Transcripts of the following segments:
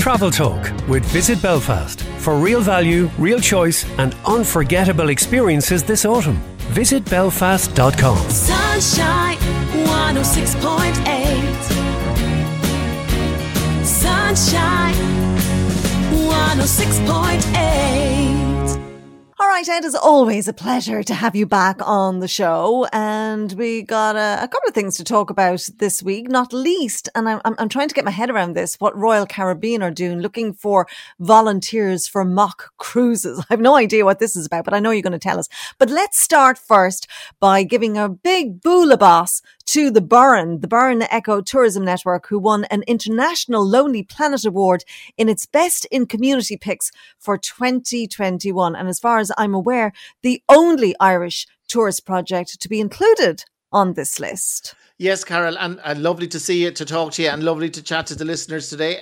Travel Talk with Visit Belfast for real value, real choice and unforgettable experiences this autumn. Visit belfast.com. Sunshine 106.8. Sunshine 106.8. All right, Ed, it's always a pleasure to have you back on the show. And we got a couple of things to talk about this week, not least, and I'm trying to get my head around this, what Royal Caribbean are doing, looking for volunteers for mock cruises. I have no idea what this is about, but I know you're going to tell us. But let's start first by giving a big boolabos to the Burren Eco Tourism Network, who won an International Lonely Planet Award in its Best in Community Picks for 2021. And as far as I'm aware, the only Irish tourist project to be included on this list. Yes, Carol, and lovely to see you, to talk to you, and lovely to chat to the listeners today.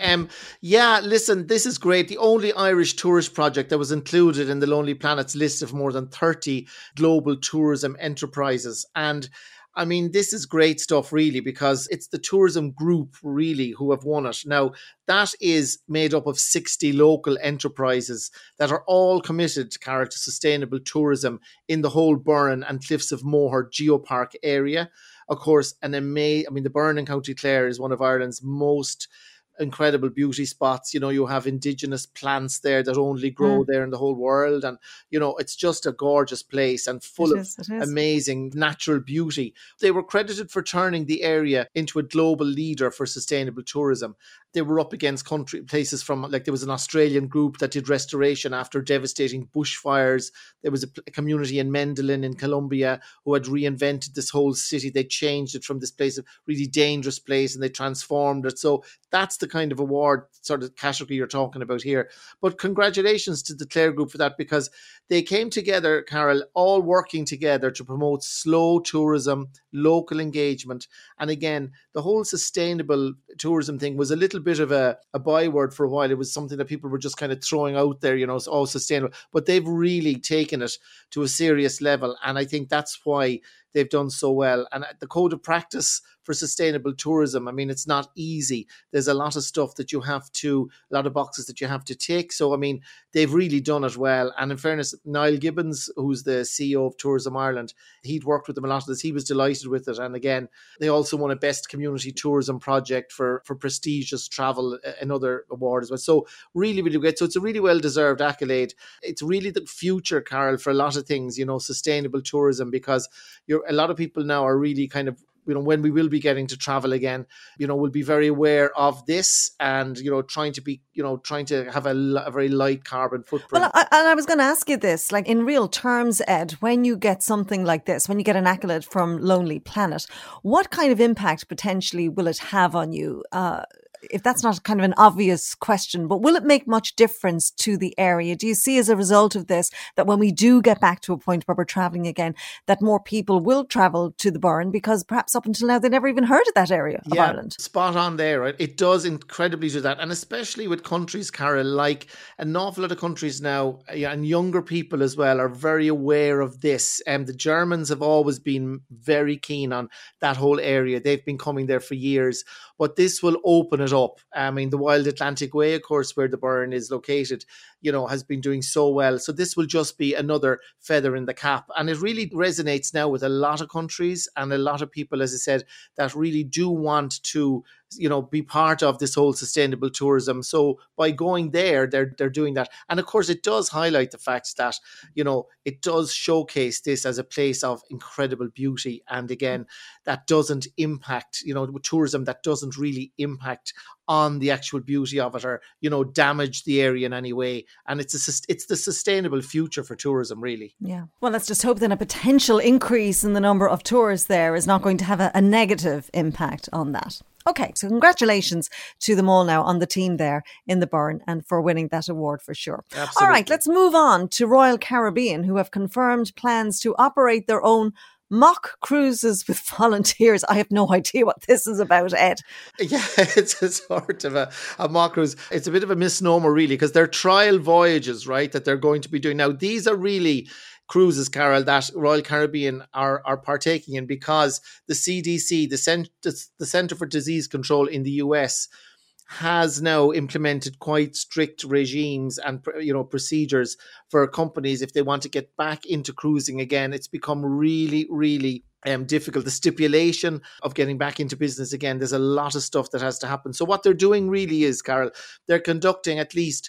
Listen, this is great. The only Irish tourist project that was included in the Lonely Planet's list of more than 30 global tourism enterprises. And I mean, this is great stuff, really, because it's the tourism group, really, who have won it. Now, that is made up of 60 local enterprises that are all committed, Carol, to sustainable tourism in the whole Burren and Cliffs of Moher Geopark area. Of course, the Burren in County Clare is one of Ireland's most incredible beauty spots. You know, you have indigenous plants there that only grow there in the whole world, and you know, it's just a gorgeous place and full of amazing natural beauty. They were credited for turning the area into a global leader for sustainable tourism. They were up against places from, like, there was an Australian group that did restoration after devastating bushfires. There was a community in Mendelin in Colombia who had reinvented this whole city. They changed it from this place, a really dangerous place, and they transformed it. So that's the kind of award sort of category you're talking about here. But congratulations to the Clare Group for that, because they came together, Carol, all working together to promote slow tourism, local engagement. And again, the whole sustainable tourism thing was a little bit of a byword for a while. It was something that people were just kind of throwing out there, you know, it's all sustainable. But they've really taken it to a serious level. And I think that's why they've done so well. And the code of practice for sustainable tourism, I mean, it's not easy. There's a lot of stuff that a lot of boxes that you have to tick. So, I mean, they've really done it well. And in fairness, Niall Gibbons, who's the CEO of Tourism Ireland, he'd worked with them a lot of this. He was delighted with it. And again, they also won a Best Community Tourism Project for prestigious travel, another award as well. So really, really great. So it's a really well-deserved accolade. It's really the future, Carol, for a lot of things, you know, sustainable tourism, because a lot of people now are really kind of, you know, when we will be getting to travel again, you know, we'll be very aware of this and, you know, trying to have a very light carbon footprint. Well, I was going to ask you this, like, in real terms, Ed, when you get something like this, when you get an accolade from Lonely Planet, what kind of impact potentially will it have on you? If that's not kind of an obvious question, but will it make much difference to the area? Do you see as a result of this that when we do get back to a point where we're travelling again, that more people will travel to the Burren, because perhaps up until now they never even heard of that area of Ireland? Spot on there, right? It does incredibly do that. And especially with countries, Carol, like an awful lot of countries now, and younger people as well, are very aware of this. And the Germans have always been very keen on that whole area. They've been coming there for years. But this will open it up. I mean, the Wild Atlantic Way, of course, where the Burren is located, you know, has been doing so well. So this will just be another feather in the cap. And it really resonates now with a lot of countries and a lot of people, as I said, that really do want to, you know, be part of this whole sustainable tourism. So by going there, they're doing that. And of course, it does highlight the fact that, you know, it does showcase this as a place of incredible beauty. And again, that doesn't impact, you know, tourism that doesn't really impact on the actual beauty of it, or, you know, damage the area in any way. And it's the sustainable future for tourism, really. Yeah. Well, let's just hope that a potential increase in the number of tourists there is not going to have a negative impact on that. Okay, so congratulations to them all now on the team there in the Burren and for winning that award for sure. Absolutely. All right, let's move on to Royal Caribbean, who have confirmed plans to operate their own mock cruises with volunteers. I have no idea what this is about, Ed. Yeah, it's a sort of a mock cruise. It's a bit of a misnomer, really, because they're trial voyages, right, that they're going to be doing. Now, these are really cruises, Carol, that Royal Caribbean are partaking in, because the CDC, the Centre for Disease Control in the US, has now implemented quite strict regimes and procedures for companies if they want to get back into cruising again. It's become really, really difficult. The stipulation of getting back into business again, there's a lot of stuff that has to happen. So what they're doing really is, Carol, they're conducting at least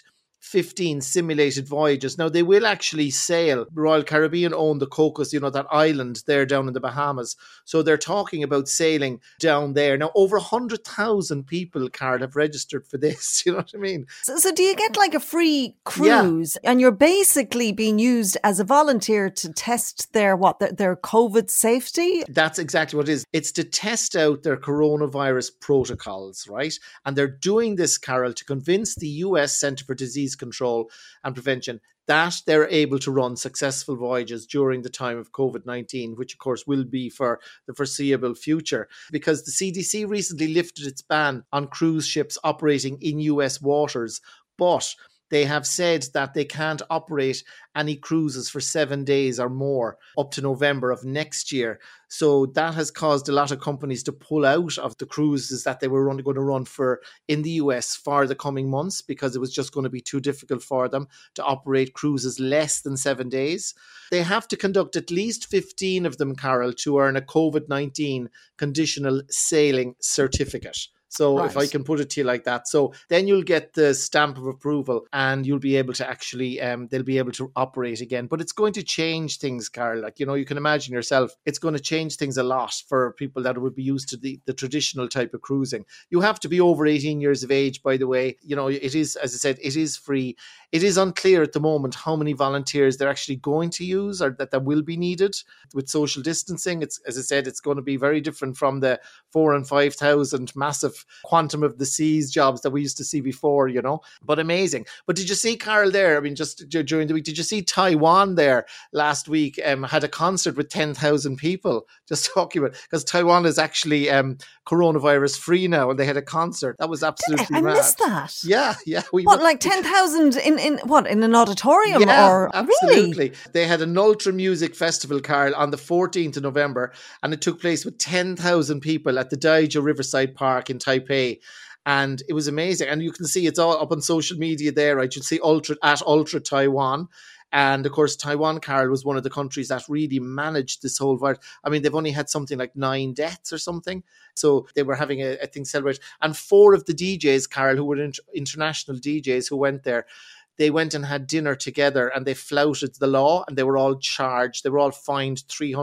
15 simulated voyages. Now, they will actually sail. Royal Caribbean own the Cocos, that island there down in the Bahamas. So they're talking about sailing down there. Now, over 100,000 people, Carl, have registered for this. You know what I mean? So do you get like a free cruise and you're basically being used as a volunteer to test their COVID safety? That's exactly what it is. It's to test out their coronavirus protocols, right? And they're doing this, Carol, to convince the US Centre for Disease Control and Prevention that they're able to run successful voyages during the time of COVID-19, which of course will be for the foreseeable future, because the CDC recently lifted its ban on cruise ships operating in US waters, but they have said that they can't operate any cruises for 7 days or more up to November of next year. So that has caused a lot of companies to pull out of the cruises that they were going to run for in the US for the coming months, because it was just going to be too difficult for them to operate cruises less than 7 days. They have to conduct at least 15 of them, Carol, to earn a COVID-19 conditional sailing certificate. So if I can put it to you like that. So then you'll get the stamp of approval and you'll be able to actually, they'll be able to operate again. But it's going to change things, Carl. Like, you can imagine yourself, it's going to change things a lot for people that would be used to the traditional type of cruising. You have to be over 18 years of age, by the way. It is, as I said, it is free. It is unclear at the moment how many volunteers they're actually going to use or that will be needed with social distancing. It's, as I said, it's going to be very different from the 4,000 and 5,000 massive quantum of the seas jobs that we used to see before, but amazing. But did you see, Carol, there? I mean, just during the week, did you see Taiwan there last week had a concert with 10,000 people just talking about, because Taiwan is actually coronavirus free now, and they had a concert. That was absolutely mad. I missed that. Yeah. Like 10,000 in an auditorium? Yeah, or absolutely. Really? They had an ultra music festival, Carl, on the 14th of November, and it took place with 10,000 people at the Daiju Riverside Park in Taipei. And it was amazing. And you can see it's all up on social media there, right? You'll see Ultra Taiwan. And of course, Taiwan, Carol, was one of the countries that really managed this whole virus. I mean, they've only had something like 9 deaths or something. So they were having a thing celebrated. And 4 of the DJs, Carol, who were international DJs who went there, they went and had dinner together and they flouted the law and they were all charged. They were all fined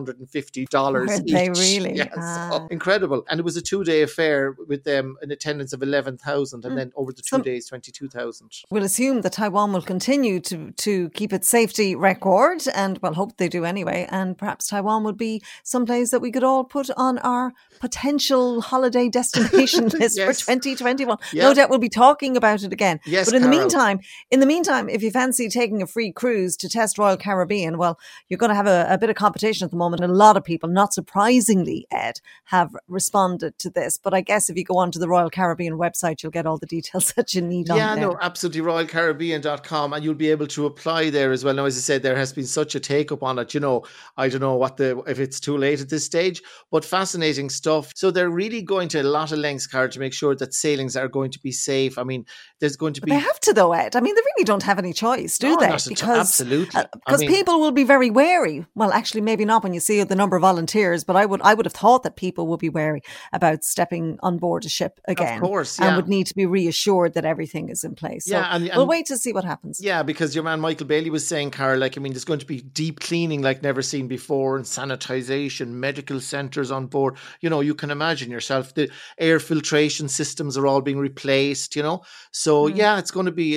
$350 Were each. they really? Yes. So incredible. And it was a 2-day affair with an attendance of 11,000 and then over the 2 days, 22,000. We'll assume that Taiwan will continue to keep its safety record, and well, hope they do anyway. And perhaps Taiwan would be someplace that we could all put on our potential holiday destination list for 2021. Yeah. No doubt we'll be talking about it again. Yes, but in Carol. the meantime, if you fancy taking a free cruise to test Royal Caribbean, well, you're going to have a bit of competition at the moment. A lot of people, not surprisingly, Ed, have responded to this. But I guess if you go onto the Royal Caribbean website, you'll get all the details that you need on there. Yeah, no, absolutely. RoyalCaribbean.com, and you'll be able to apply there as well. Now, as I said, there has been such a take-up on it. I don't know if it's too late at this stage, but fascinating stuff. So they're really going to a lot of lengths, Cara, to make sure that sailings are going to be safe. I mean, there's going to be... They have to, though, Ed. I mean, they really don't have any choice, do they? Absolutely. Because people will be very wary. Well, actually, maybe not when you see the number of volunteers, but I would have thought that people would be wary about stepping on board a ship again. Of course, yeah. And would need to be reassured that everything is in place. So we'll wait to see what happens. Yeah, because your man Michael Bailey was saying, Cara, there's going to be deep cleaning like never seen before, and sanitization, medical centres on board. You can imagine yourself, the air filtration systems are all being replaced, So yeah, it's going to be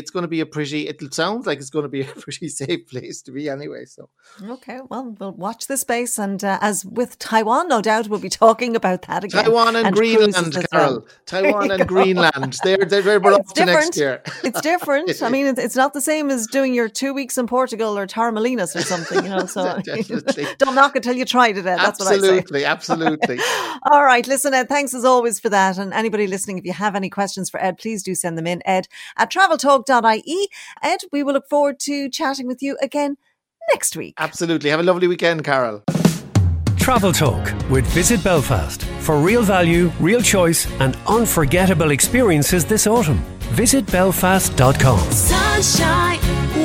it sounds like it's going to be a pretty safe place to be anyway. So okay, well, we'll watch this space, and as with Taiwan, no doubt we'll be talking about that again. Taiwan and Greenland, Carol. Well. Taiwan and Greenland. They're up to next year. It's different. I mean, it's not the same as doing your 2 weeks in Portugal or Torremolinos or something, So don't knock it till you tried it, Ed. That's what I say. Absolutely. All right, listen, Ed, thanks as always for that. And anybody listening, if you have any questions for Ed, please do send them in, ed@traveltalk.ie. Ed, we will look forward to chatting with you again next week. Absolutely. Have a lovely weekend, Carol. Travel Talk with Visit Belfast for real value, real choice and unforgettable experiences this autumn. Visit belfast.com. Sunshine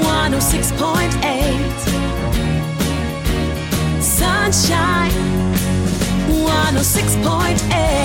106.8. Sunshine 106.8.